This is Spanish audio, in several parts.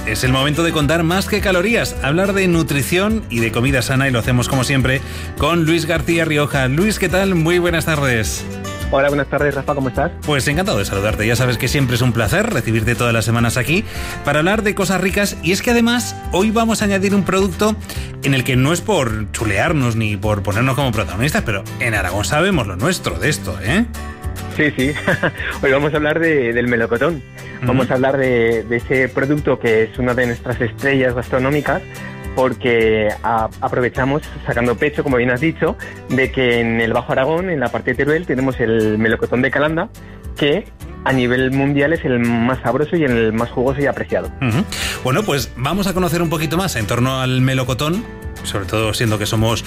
es el momento de contar más que calorías, hablar de nutrición y de comida sana, y lo hacemos como siempre con Luis García Rioja. Luis, ¿qué tal? Muy buenas tardes. Hola, buenas tardes, Rafa, ¿cómo estás? Pues encantado de saludarte. Ya sabes que siempre es un placer recibirte todas las semanas aquí para hablar de cosas ricas, y es que además hoy vamos a añadir un producto en el que no es por chulearnos ni por ponernos como protagonistas, pero en Aragón sabemos lo nuestro de esto, ¿eh? Sí. Hoy vamos a hablar del melocotón. Vamos a hablar de ese producto que es una de nuestras estrellas gastronómicas, porque aprovechamos, sacando pecho, como bien has dicho, de que en el Bajo Aragón, en la parte de Teruel, tenemos el melocotón de Calanda, que a nivel mundial es el más sabroso y el más jugoso y apreciado. Bueno, pues vamos a conocer un poquito más en torno al melocotón, sobre todo siendo que somos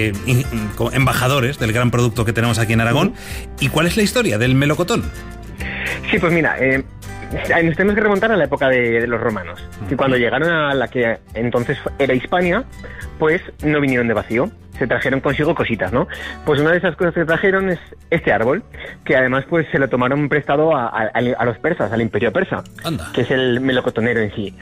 embajadores del gran producto que tenemos aquí en Aragón. ¿Y cuál es la historia del melocotón? Sí, pues mira, nos tenemos que remontar a la época de los romanos. Y cuando llegaron a la que entonces era Hispania, pues no vinieron de vacío. Se trajeron consigo cositas, ¿no? Pues una de esas cosas que trajeron es este árbol, que además pues se lo tomaron prestado a los persas, al imperio persa. Anda. Que es el melocotonero en sí.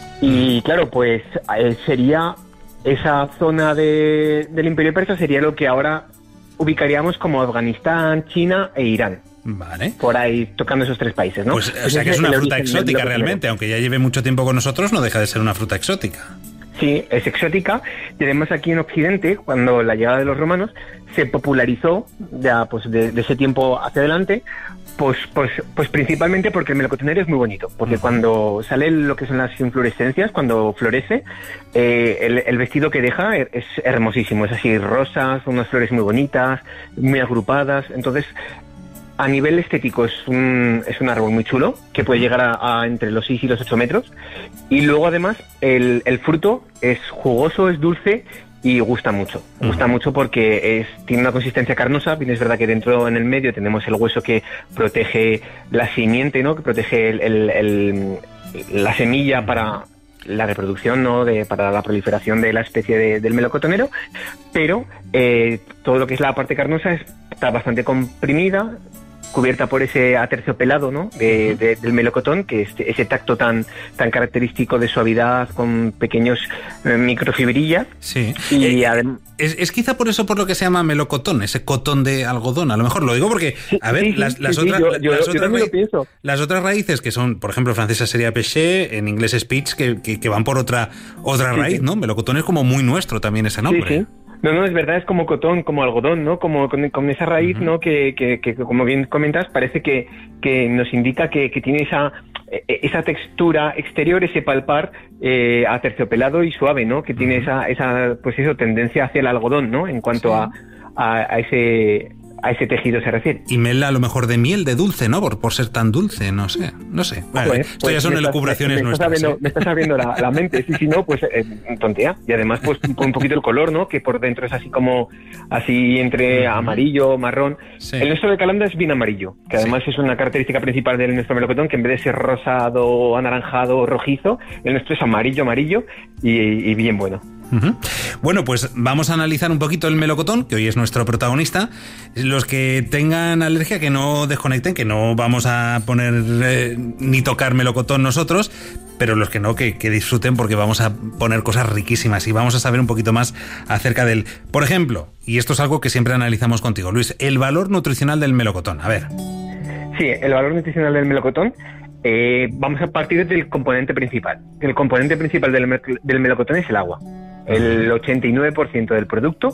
Y claro, pues sería esa zona del imperio persa, sería lo que ahora ubicaríamos como Afganistán, China e Irán. Vale. Por ahí tocando esos tres países, ¿no? Pues, o sea que es una fruta exótica realmente, aunque ya lleve mucho tiempo con nosotros, no deja de ser una fruta exótica. Sí, es exótica, y además aquí en Occidente, cuando la llegada de los romanos, se popularizó ya pues de ese tiempo hacia adelante, pues principalmente porque el melocotonero es muy bonito, porque cuando sale lo que son las inflorescencias, cuando florece, el vestido que deja es hermosísimo, es así rosas, unas flores muy bonitas, muy agrupadas. Entonces, a nivel estético es un árbol muy chulo, que puede llegar a entre los 6 y los 8 metros. Y luego además el fruto es jugoso, es dulce y gusta mucho. Gusta mucho porque tiene una consistencia carnosa. Bien, es verdad que dentro, en el medio, tenemos el hueso que protege la simiente, ¿no? Que protege la semilla para la reproducción, ¿no? Para la proliferación de la especie del melocotonero. Pero todo lo que es la parte carnosa está bastante comprimida, cubierta por ese aterciopelado, ¿no? Del melocotón, que es ese tacto tan característico de suavidad con pequeños microfibrillas. Sí. Y es quizá por eso por lo que se llama melocotón, ese cotón de algodón. A lo mejor lo digo porque, a ver, las otras raíces que son, por ejemplo, francesa sería pêché, en inglés es peach, que van por otra raíz, ¿no? Melocotón es como muy nuestro también ese nombre. Sí. No, es verdad, es como cotón, como algodón, ¿no? Como con esa raíz, ¿no? Que como bien comentas, parece que nos indica que tiene esa textura exterior, ese palpar aterciopelado y suave, ¿no? Que tiene esa pues eso, tendencia hacia el algodón, ¿no? En cuanto a ese tejido se refiere. Y mela a lo mejor de miel, de dulce, ¿no? Por ser tan dulce, no sé. Bueno, esto ya son elucubraciones nuestras. Me estás abriendo la mente, sí, no, pues tontea. Y además, pues con un poquito el color, ¿no? Que por dentro es así entre amarillo, marrón. Sí. El nuestro de Calanda es bien amarillo, que además es una característica principal del nuestro melocotón, que en vez de ser rosado, anaranjado, rojizo, el nuestro es amarillo y bien bueno. Bueno, pues vamos a analizar un poquito el melocotón, que hoy es nuestro protagonista. Los que tengan alergia, que no desconecten, que no vamos a poner ni tocar melocotón nosotros, pero los que no, que disfruten, porque vamos a poner cosas riquísimas y vamos a saber un poquito más acerca del... Por ejemplo, y esto es algo que siempre analizamos contigo, Luis, el valor nutricional del melocotón. A ver. Sí, el valor nutricional del melocotón. Vamos a partir del componente principal. El componente principal del melocotón es el agua. El 89% del producto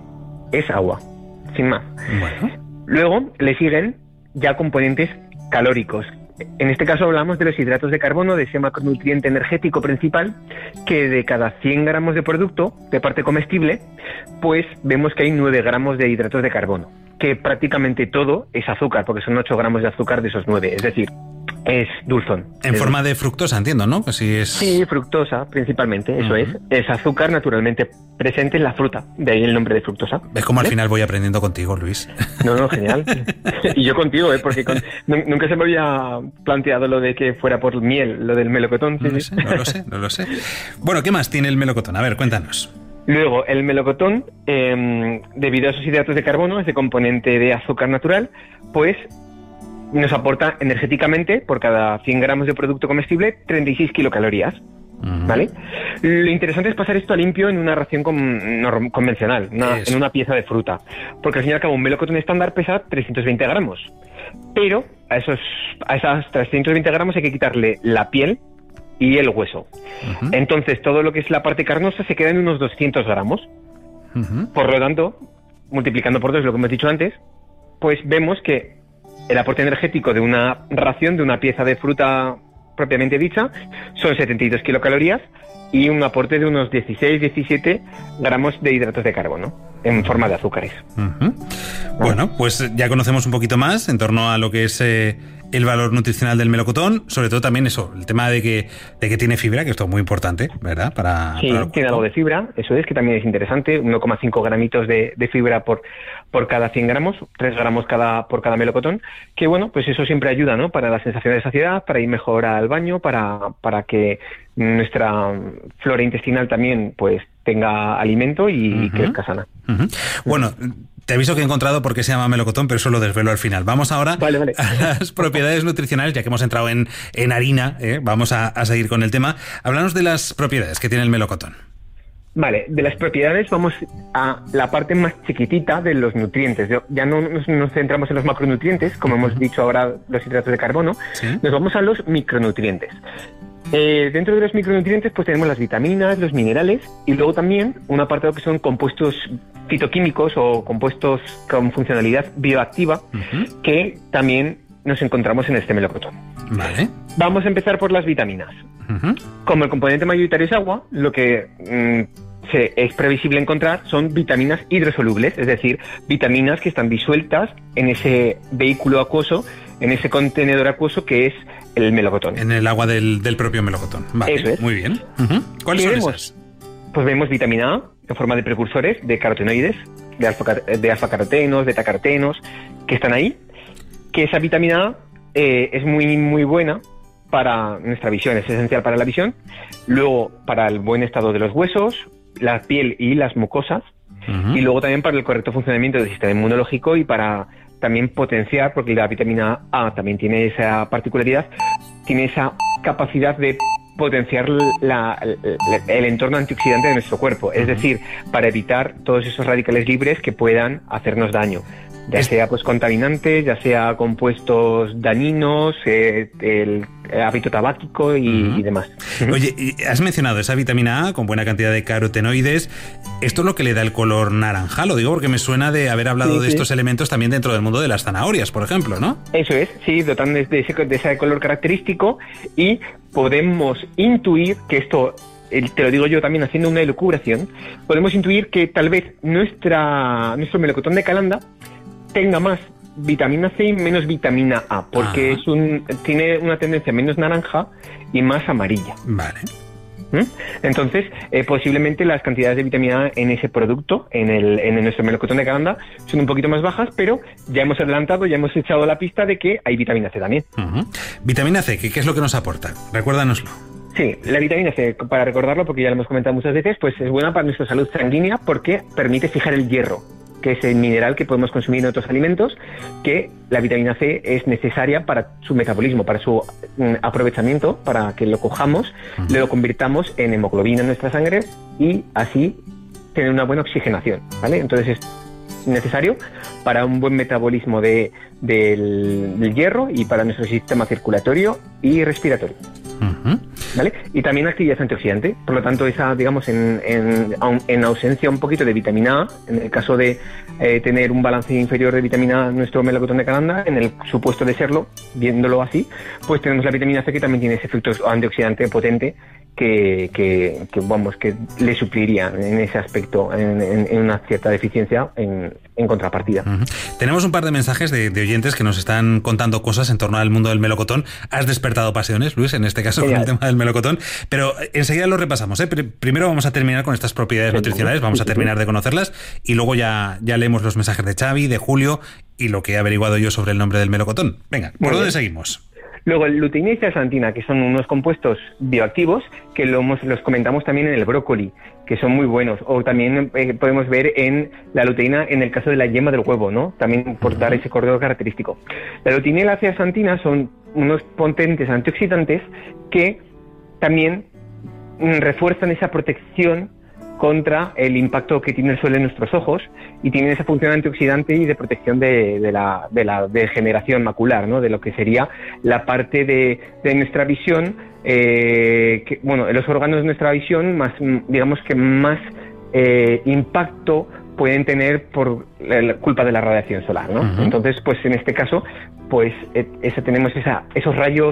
es agua, sin más. Bueno. Luego le siguen ya componentes calóricos. En este caso hablamos de los hidratos de carbono, de ese macronutriente energético principal, que de cada 100 gramos de producto, de parte comestible, pues vemos que hay 9 gramos de hidratos de carbono, que prácticamente todo es azúcar, porque son 8 gramos de azúcar de esos 9, es decir, es dulzón. En forma de fructosa, entiendo, ¿no? Que sí, fructosa principalmente, eso es. Es azúcar naturalmente presente en la fruta, de ahí el nombre de fructosa. ¿Ves cómo al final voy aprendiendo contigo, Luis? No, genial. Y yo contigo, porque nunca se me había planteado lo de que fuera por miel, lo del melocotón. No lo sé. Bueno, ¿qué más tiene el melocotón? A ver, cuéntanos. Luego, el melocotón, debido a esos hidratos de carbono, ese componente de azúcar natural, pues nos aporta energéticamente, por cada 100 gramos de producto comestible, 36 kilocalorías. ¿vale? Lo interesante es pasar esto a limpio en una ración convencional, en una pieza de fruta, porque al fin y al cabo un melocotón estándar pesa 320 gramos, pero a esas 320 gramos hay que quitarle la piel y el hueso. Entonces todo lo que es la parte carnosa se queda en unos 200 gramos. Por lo tanto, multiplicando por 2 lo que hemos dicho antes, pues vemos que el aporte energético de una ración, de una pieza de fruta propiamente dicha, son 72 kilocalorías y un aporte de unos 16-17 gramos de hidratos de carbono en forma de azúcares. Bueno, pues ya conocemos un poquito más en torno a lo que es el valor nutricional del melocotón, sobre todo también eso, el tema de que tiene fibra, que esto es muy importante, ¿verdad? Sí, tiene algo de fibra, eso es, que también es interesante, 1,5 gramitos de fibra por cada 100 gramos, 3 gramos por cada melocotón, que bueno, pues eso siempre ayuda, ¿no? Para la sensación de saciedad, para ir mejor al baño, para que nuestra flora intestinal también pues tenga alimento y crezca sana. Bueno, te aviso que he encontrado por qué se llama melocotón, pero eso lo desvelo al final. Vamos ahora a las propiedades nutricionales, ya que hemos entrado en harina, vamos a seguir con el tema. Háblanos de las propiedades que tiene el melocotón. Vale, de las propiedades vamos a la parte más chiquitita de los nutrientes. Ya no nos centramos en los macronutrientes, como hemos dicho ahora, los hidratos de carbono, nos vamos a los micronutrientes. Dentro de los micronutrientes pues tenemos las vitaminas, los minerales y luego también una parte de lo que son compuestos fitoquímicos o compuestos con funcionalidad bioactiva que también nos encontramos en este melocotón. Vale. Vamos a empezar por las vitaminas. Como el componente mayoritario es agua, lo que es previsible encontrar son vitaminas hidrosolubles, es decir, vitaminas que están disueltas en ese vehículo acuoso, en ese contenedor acuoso que es el melocotón. En el agua del propio melocotón. Vale, eso es. Muy bien. ¿Cuáles son esas? Pues vemos vitamina A en forma de precursores de carotenoides, de alfa-carotenos, beta-carotenos, que están ahí, que esa vitamina A es muy, muy buena para nuestra visión, es esencial para la visión, luego para el buen estado de los huesos, la piel y las mucosas, y luego también para el correcto funcionamiento del sistema inmunológico y para también potenciar, porque la vitamina A también tiene esa particularidad, tiene esa capacidad de potenciar el entorno antioxidante de nuestro cuerpo, es decir, para evitar todos esos radicales libres que puedan hacernos daño, ya sea pues contaminantes, ya sea compuestos dañinos, el hábito tabáquico y demás. Oye, has mencionado esa vitamina A con buena cantidad de carotenoides. ¿Esto es lo que le da el color naranja? Lo digo porque me suena de haber hablado de estos elementos también dentro del mundo de las zanahorias, por ejemplo, ¿no? Eso es, sí, dotan de ese color característico y podemos intuir que esto, te lo digo yo también haciendo una elucubración, podemos intuir que tal vez nuestro melocotón de Calanda tenga más vitamina C y menos vitamina A, porque tiene una tendencia menos naranja y más amarilla. Vale. Entonces, posiblemente las cantidades de vitamina A en ese producto, en nuestro melocotón de Calanda, son un poquito más bajas, pero ya hemos adelantado, ya hemos echado la pista de que hay vitamina C también. Vitamina C, ¿qué es lo que nos aporta? Recuérdanoslo. Sí, la vitamina C, para recordarlo, porque ya lo hemos comentado muchas veces, pues es buena para nuestra salud sanguínea porque permite fijar el hierro, que es el mineral que podemos consumir en otros alimentos, que la vitamina C es necesaria para su metabolismo, para su aprovechamiento, para que lo cojamos, lo convirtamos en hemoglobina en nuestra sangre y así tener una buena oxigenación, ¿vale? Entonces es necesario para un buen metabolismo del hierro y para nuestro sistema circulatorio y respiratorio. ¿Vale? Y también actividad antioxidante, por lo tanto esa, digamos, en ausencia un poquito de vitamina A, en el caso de tener un balance inferior de vitamina A en nuestro melocotón de Calanda, en el supuesto de serlo, viéndolo así, pues tenemos la vitamina C que también tiene ese efecto antioxidante potente que le supliría en ese aspecto, en una cierta deficiencia en contrapartida. Tenemos un par de mensajes de oyentes que nos están contando cosas en torno al mundo del melocotón. Has despertado pasiones, Luis, en este caso con el tema del melocotón, pero enseguida lo repasamos, ¿eh? Primero vamos a terminar con estas propiedades nutricionales, vamos a terminar de conocerlas y luego ya leemos los mensajes de Xavi, de Julio y lo que he averiguado yo sobre el nombre del melocotón. Venga, ¿por dónde seguimos? Luego, el luteína y zeaxantina, que son unos compuestos bioactivos que los comentamos también en el brócoli, que son muy buenos. O también podemos ver en la luteína en el caso de la yema del huevo, ¿no? También por dar ese color característico. La luteína y la zeaxantina son unos potentes antioxidantes que también refuerzan esa protección contra el impacto que tiene el sol en nuestros ojos y tienen esa función antioxidante y de protección de la degeneración macular, ¿no? De lo que sería la parte de nuestra visión, los órganos de nuestra visión más, digamos que más impacto pueden tener por la culpa de la radiación solar, ¿no? Uh-huh. Entonces, pues en este caso, pues tenemos esos rayos,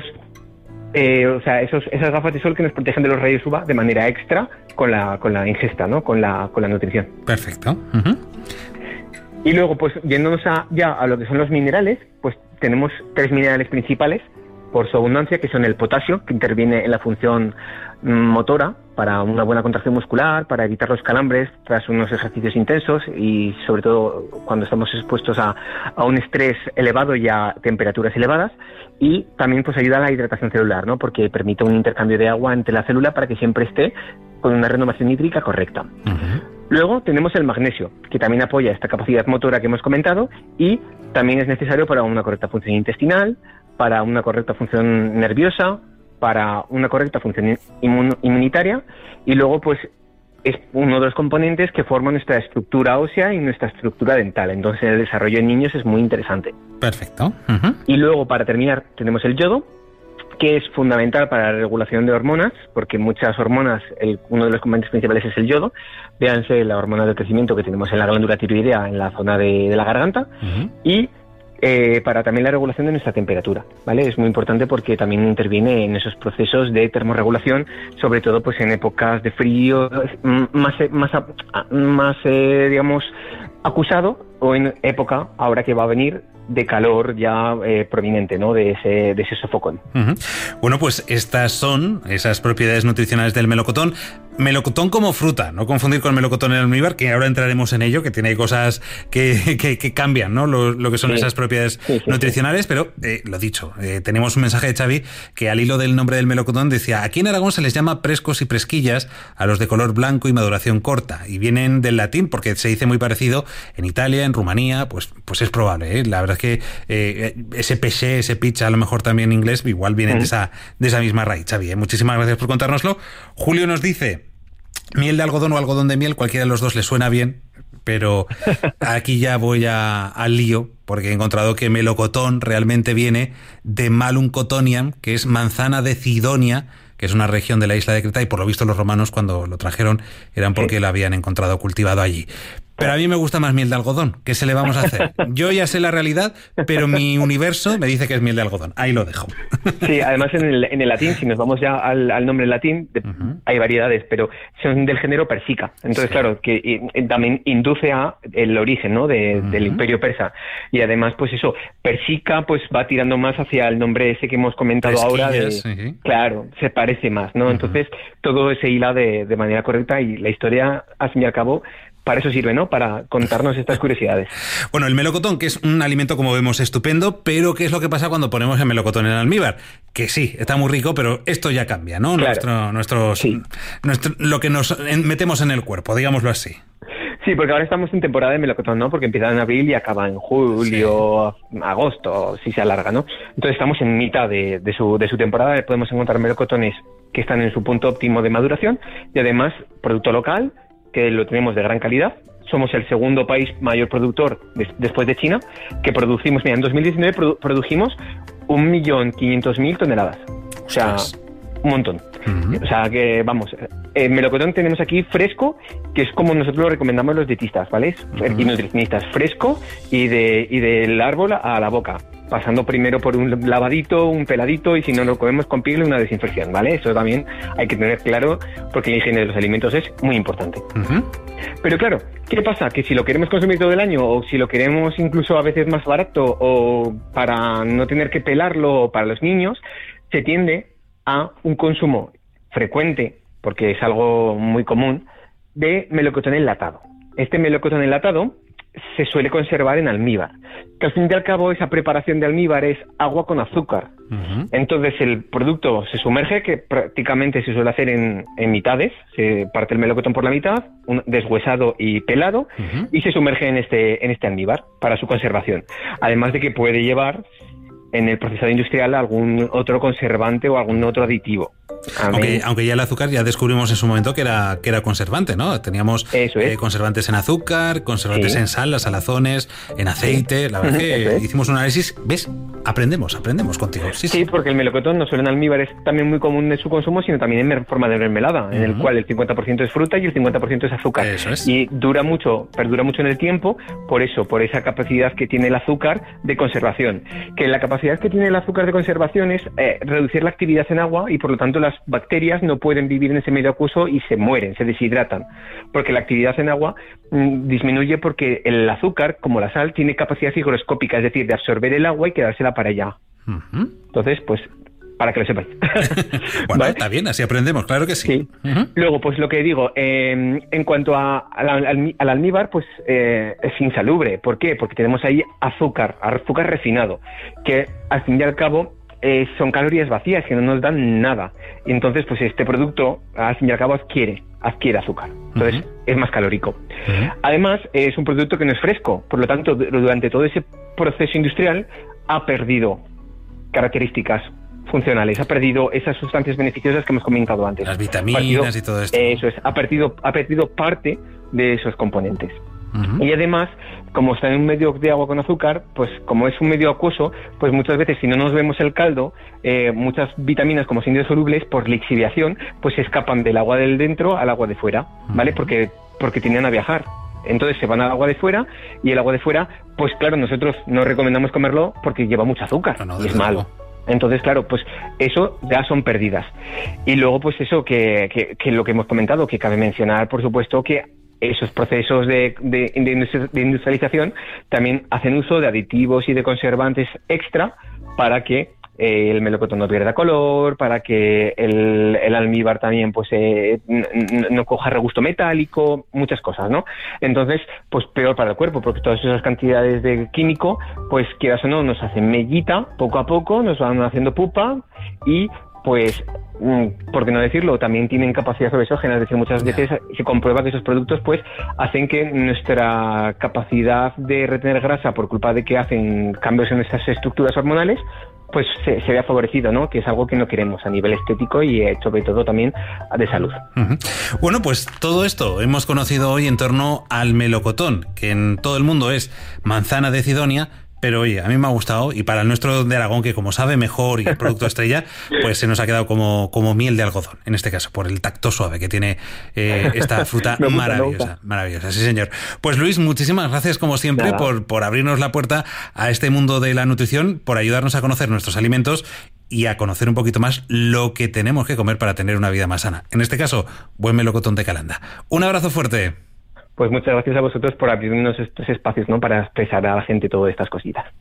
esas gafas de sol que nos protegen de los rayos UVA de manera extra con la ingesta, ¿no? Con la nutrición. Perfecto. Uh-huh. Y luego, pues yéndonos ya a lo que son los minerales, pues tenemos 3 minerales principales por su abundancia, que son el potasio, que interviene en la función motora para una buena contracción muscular, para evitar los calambres tras unos ejercicios intensos y sobre todo cuando estamos expuestos a un estrés elevado y a temperaturas elevadas, y también pues ayuda a la hidratación celular, ¿no? Porque permite un intercambio de agua entre la célula para que siempre esté con una renovación hídrica correcta. Uh-huh. Luego tenemos el magnesio, que también apoya esta capacidad motora que hemos comentado y también es necesario para una correcta función intestinal, para una correcta función nerviosa, para una correcta función inmunitaria, y luego pues es uno de los componentes que forman nuestra estructura ósea y nuestra estructura dental. Entonces el desarrollo en niños es muy interesante. Perfecto. Uh-huh. Y luego, para terminar, tenemos el yodo, que es fundamental para la regulación de hormonas, porque muchas hormonas, uno de los componentes principales es el yodo. Véanse la hormona del crecimiento que tenemos en la glándula tiroidea, en la zona de la garganta, uh-huh. Y para también la regulación de nuestra temperatura, ¿vale? Es muy importante porque también interviene en esos procesos de termorregulación, sobre todo pues en épocas de frío más digamos, acusado, o en época, ahora que va a venir, de calor ya prominente, ¿no? De ese sofocón. Uh-huh. Bueno, pues estas son esas propiedades nutricionales del melocotón. Melocotón como fruta, no confundir con melocotón en almíbar, que ahora entraremos en ello, que tiene cosas que cambian, ¿no? Lo que son esas propiedades nutricionales, pero lo dicho, tenemos un mensaje de Xavi que al hilo del nombre del melocotón decía: aquí en Aragón se les llama frescos y fresquillas a los de color blanco y maduración corta, y vienen del latín porque se dice muy parecido en Italia, en Rumanía, pues es probable, ¿eh? La verdad es que ese pêché, ese pitch, a lo mejor también en inglés, igual vienen de esa misma raíz. Xavi, muchísimas gracias por contárnoslo. Julio nos dice: miel de algodón o algodón de miel, cualquiera de los dos le suena bien, pero aquí ya voy al lío, porque he encontrado que melocotón realmente viene de Malum cotoniam, que es manzana de Cidonia, que es una región de la isla de Creta, y por lo visto los romanos cuando lo trajeron eran porque lo habían encontrado cultivado allí. Pero a mí me gusta más miel de algodón. ¿Qué se le vamos a hacer? Yo ya sé la realidad, pero mi universo me dice que es miel de algodón. Ahí lo dejo. Sí, además en el latín, si nos vamos ya al nombre latín, hay variedades, pero son del género persica. Entonces, claro, que también induce a el origen, ¿no? Del imperio persa. Y además, pues eso, persica pues va tirando más hacia el nombre ese que hemos comentado ahora. Claro, se parece más, ¿no? Entonces, todo se hila de manera correcta y la historia, al fin y al cabo, para eso sirve, ¿no? Para contarnos estas curiosidades. Bueno, el melocotón, que es un alimento, como vemos, estupendo, pero ¿qué es lo que pasa cuando ponemos el melocotón en almíbar? Que sí, está muy rico, pero esto ya cambia, ¿no? Claro. Lo que nos metemos en el cuerpo, digámoslo así. Sí, porque ahora estamos en temporada de melocotón, ¿no? Porque empieza en abril y acaba en julio, agosto, si se alarga, ¿no? Entonces estamos en mitad de su temporada. Podemos encontrar melocotones que están en su punto óptimo de maduración y además producto local, que lo tenemos de gran calidad. Somos el segundo país mayor productor después de China, que producimos, mira, en 2019 produjimos 1.500.000 toneladas. O sea, un montón. Uh-huh. O sea, que vamos, el melocotón tenemos aquí fresco, que es como nosotros lo recomendamos los dietistas, ¿vale? Uh-huh. Y nutricionistas, fresco y del árbol a la boca, pasando primero por un lavadito, un peladito, y si no lo comemos con piel, una desinfección, ¿vale? Eso también hay que tener claro, porque la higiene de los alimentos es muy importante. Uh-huh. Pero claro, ¿qué pasa? Que si lo queremos consumir todo el año, o si lo queremos incluso a veces más barato, o para no tener que pelarlo, o para los niños, se tiende a un consumo frecuente, porque es algo muy común, de melocotón enlatado. Este melocotón enlatado se suele conservar en almíbar, que al fin y al cabo esa preparación de almíbar es agua con azúcar. Uh-huh. Entonces el producto se sumerge, que prácticamente se suele hacer en mitades, se parte el melocotón por la mitad, deshuesado y pelado, uh-huh, y se sumerge en este almíbar para su conservación. Además de que puede llevar en el procesado industrial algún otro conservante o algún otro aditivo. Aunque ya el azúcar ya descubrimos en su momento que era conservante, ¿no? Teníamos conservantes en azúcar, conservantes en sal, las salazones, en aceite. La verdad que hicimos un análisis. ¿Ves? Aprendemos contigo. Sí, porque el melocotón no solo en almíbar es también muy común en su consumo, sino también en forma de mermelada, en el cual el 50% es fruta y el 50% es azúcar. Eso es. Y perdura mucho en el tiempo, por esa capacidad que tiene el azúcar de conservación. Que la capacidad que tiene el azúcar de conservación es reducir la actividad en agua y por lo tanto las bacterias no pueden vivir en ese medio acuoso y se mueren, se deshidratan. Porque la actividad en agua disminuye porque el azúcar, como la sal, tiene capacidad higroscópica, es decir, de absorber el agua y quedársela para allá. Entonces, pues, para que lo sepáis. Bueno, ¿vale? Está bien, así aprendemos, claro que sí. Luego, pues lo que digo, en cuanto al almíbar, pues es insalubre. ¿Por qué? Porque tenemos ahí azúcar refinado, que al fin y al cabo son calorías vacías, que no nos dan nada. Y entonces, pues este producto, al fin y al cabo, adquiere azúcar. Entonces, es más calórico. Además, es un producto que no es fresco. Por lo tanto, durante todo ese proceso industrial, ha perdido características funcionales, ha perdido esas sustancias beneficiosas que hemos comentado antes. Las vitaminas y todo esto. Eso es, ha perdido parte de esos componentes. Y además, como está en un medio de agua con azúcar, pues como es un medio acuoso, pues muchas veces si no nos vemos el caldo, muchas vitaminas como son indisolubles, por lixiviación, pues se escapan del agua del dentro al agua de fuera, ¿vale? Porque tienden a viajar. Entonces se van al agua de fuera y el agua de fuera, pues claro, nosotros no recomendamos comerlo porque lleva mucho azúcar y es malo. Entonces, claro, pues eso ya son pérdidas. Y luego, pues eso que lo que hemos comentado, que cabe mencionar, por supuesto, que esos procesos de industrialización también hacen uso de aditivos y de conservantes extra para que el melocotón no pierda color, para que el almíbar también pues no coja regusto metálico, muchas cosas, ¿no? Entonces, pues peor para el cuerpo, porque todas esas cantidades de químico, pues quieras o no, nos hacen mellita, poco a poco, nos van haciendo pupa y pues, por qué no decirlo, también tienen capacidad obesógena, es decir, muchas veces se comprueba que esos productos pues hacen que nuestra capacidad de retener grasa por culpa de que hacen cambios en nuestras estructuras hormonales pues se vea favorecido, ¿no? Que es algo que no queremos a nivel estético y sobre todo también de salud. Bueno, pues todo esto hemos conocido hoy en torno al melocotón, que en todo el mundo es manzana de Cidonia. Pero oye, a mí me ha gustado, y para el nuestro de Aragón, que como sabe mejor y el producto estrella, pues se nos ha quedado como miel de algodón, en este caso, por el tacto suave que tiene esta fruta maravillosa, sí señor. Pues Luis, muchísimas gracias como siempre por abrirnos la puerta a este mundo de la nutrición, por ayudarnos a conocer nuestros alimentos y a conocer un poquito más lo que tenemos que comer para tener una vida más sana. En este caso, buen melocotón de Calanda. Un abrazo fuerte. Pues muchas gracias a vosotros por abrirnos estos espacios, ¿no? Para expresar a la gente todas estas cositas.